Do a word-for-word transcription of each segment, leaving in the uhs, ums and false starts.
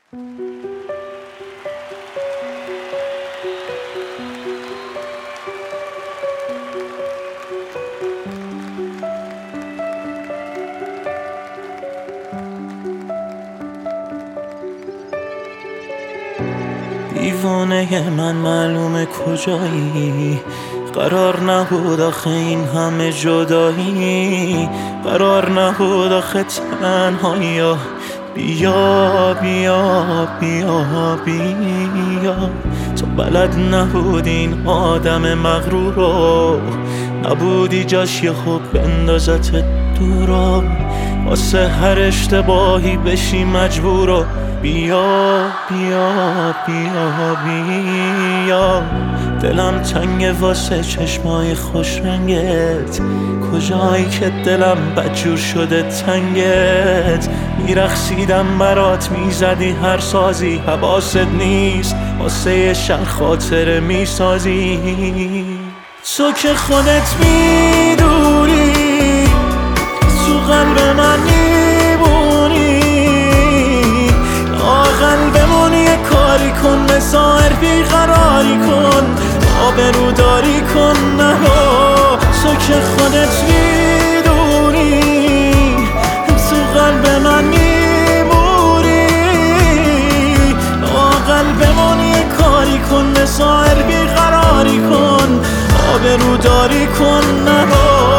دیوانه من معلومه کجایی، قرار نبود آخه این همه جدایی، قرار نبود آخه تنهایی. بیا بیا بیا بیا، تو بلد نبودی این آدم مغرور رو، نبودی جاش یه خوب بندازت دورا، واسه هر اشتباهی بشی مجبورو. بیا بیا بیا بیا، دلم تنگه واسه چشمای خوش رنگت، کجایی که دلم بدجور شده تنگت. میرخصیدم برات میزدی هر سازی، حواست نیست واسه یه شهر خاطره میسازی. تو که خودت میدونی تو قلب من میبونی، آقل بمونی یه کاری کن، مسائر بیقراری کن، آبرو داری کن نرو. تو که خودت میدونی تو قلب من میمونی، آقل بمونی یه کاری کن، مسائر بیقراری کن، آبرو داری کن نرو.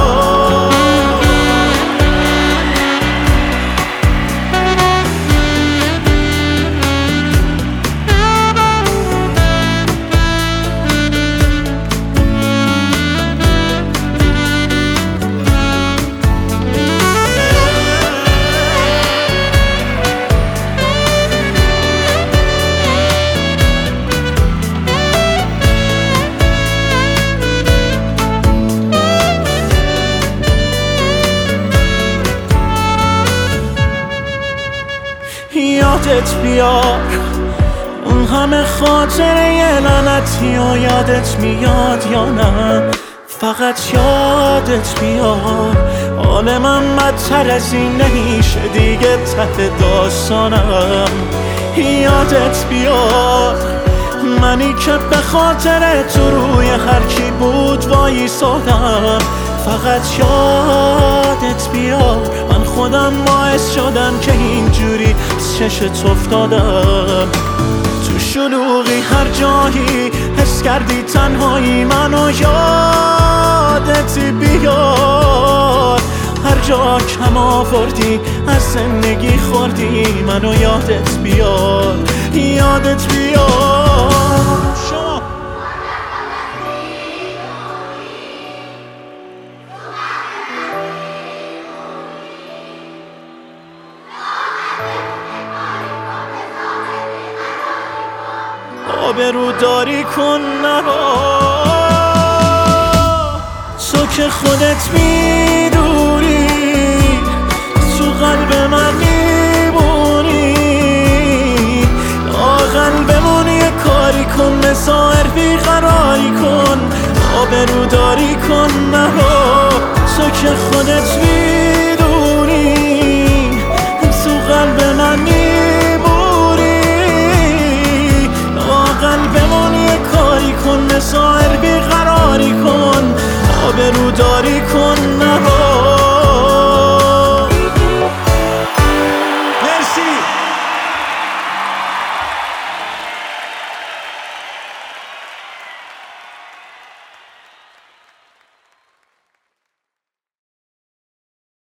یادت بیار اون همه خاطره یه لعنتی و یادت میاد یا نه، فقط یادت بیار حال من بدتر از این نمیشه دیگه ته داستانم. یادت بیار منی که به خاطر تو روی هر کی بود وایسادم، فقط یادت بیار من خودم باعث شدم که اینجوری از چشت افتادم. تو شلوغی هر جایی حس کردی تنهایی منو، یادت بیار هر جا کم آوردی از زندگی خوردی منو، یادت بیار یادت بیار. آبرو داری کن نرو. تو که خودت میدونی تو قلب من میمونی، آقل بمونی یه کاری کن، مسائر بیقراری کن، آبرو داری کن نرو. تو که خودت میدونی